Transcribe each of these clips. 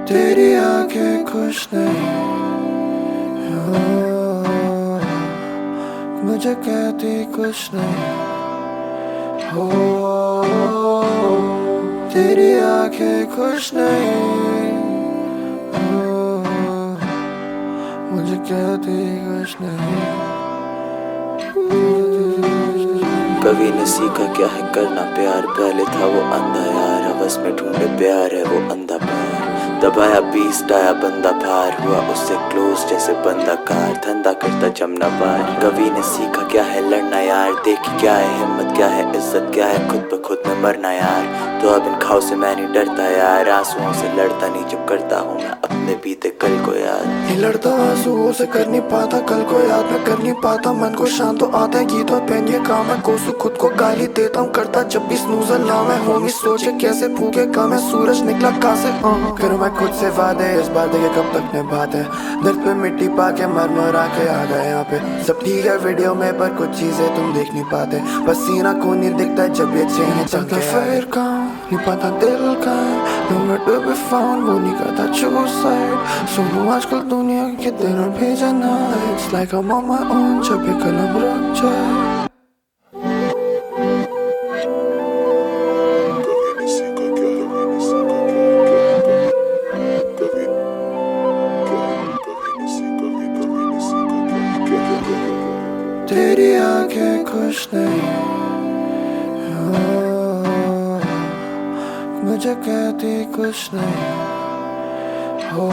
तेरी आंखें खुश नहीं हो, मुझे कहती कुछ नहीं हो। तेरी आंखें खुश नहीं हो, मुझे कहती कुछ नहीं। कभी न सीखा क्या है करना प्यार, पहले था वो अंधा यार, हवस में ढूंढे प्यार है वो अंधा प्यार। दबाया बीस्ट आया बंदा पार, हुआ उससे क्लोज जैसे बंदा कार, धंधा करता जमना बार। कभी ने सीखा क्या है लड़ना यार, देखी क्या है हिम्मत क्या है इज्जत क्या है, खुद पे खुद में मरना यार। तो अब इन खाओ से मैं नहीं डरता यार, आंसुओं से लड़ता नहीं जब करता हूँ मैं अपने बीते कल को याद। नहीं लड़ता आंसुओं से कर नहीं पाता कल को याद, मैं कर नहीं पाता मन को शांत तो आता है गीत और पेन ये काम है। कोसू खुद को गाली देता हूँ करता जब भी स्नूजर लाऊं मैं, होमी सोचे कैसे फूके काम है सूरज निकला कहाँ से। करूँ मैं खुद से वादे इस बार देखे कब तक निभाते, दर्द पे मिट्टी पाके मर आके आ गए यहाँ पे। सब ठीक है वीडियो में पर कुछ चीजें तुम देख नहीं पाते, पसीना खून नहीं दिखता जब ये चेहरे चलते फिर कहाँ नहीं पता दिल का नोवेयर टू बी फाउंड, वो नहीं करता चूज साइड। सुनो आजकल दुनिया के दिन और भेजा ना, it's like I'm on my own जब ये कलम रुक जाए। तेरी आंखें खुश नहीं हो, मुझे कहती कुछ नहीं हो।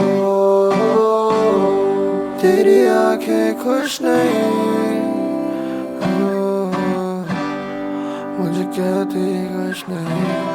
तेरी आंखें खुश नहीं हो, मुझे कहती कुछ नहीं।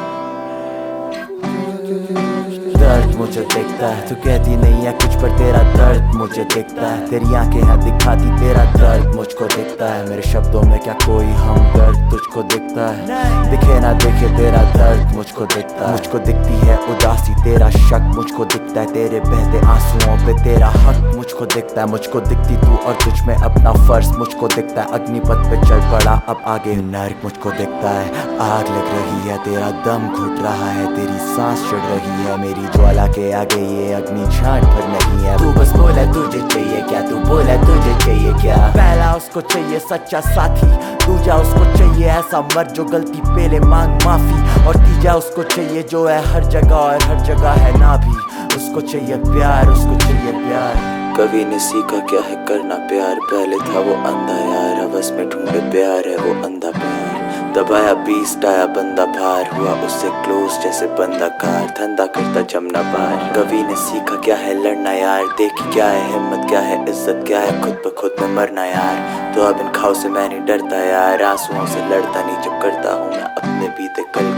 दर्द मुझे दिखता है, तू कहती नहीं है कुछ पर तेरा दर्द मुझे दिखता है। तेरी आंखें हैं दिखाती तेरा दर्द मुझको दिखता है, मेरे शब्दों में क्या कोई हमदर्द तुझको दिखता है। दिखे ना दिखे तेरा दर्द मुझको दिखता है, मुझको दिखती है उदासी तेरा शक मुझको दिखता है, तेरे बहते आंसुओं पे तेरा हक मुझको दिखता है। मुझको दिखती तू और तुझ में अपना फर्ज मुझको दिखता है, अग्निपथ पे चल पड़ा अब आगे नर्क मुझको दिखता है। आग लग रही है तेरा दम घुट रहा है, तेरी सांस चढ़ रही है मेरी ज्वाला के आगे ये अग्नि झाड़ पर नहीं है। तू बस बोला तुझे चाहिए क्या, तू बोला तुझे चाहिए क्या। पहला उसको चाहिए सच्चा साथी, दूजा उसको चाहिए ऐसा मर्द जो गलती पे ले मांग माफी, और तीजा उसको चाहिए जो है हर जगह और हर जगह है ना भी। उसको चाहिए प्यार, उसको चाहिए प्यार। कभी ने सीखा क्या है करना प्यार, पहले था वो अंधा यार, हवस में ढूंढे प्यार है वो अंधा प्यार। दबाया बीस्ट आया बंदा पार, हुआ उससे क्लोज जैसे बंदा कार, धंधा करता जमना बार। कभी ने सीखा क्या है लड़ना यार, देखी क्या है हिम्मत क्या है इज्जत क्या है, खुद पे खुद में मरना यार। तो अब इन खाओ से मैं नहीं डरता यार, आंसुओं से लड़ता नहीं जब करता हूँ मैं अपने बीते कल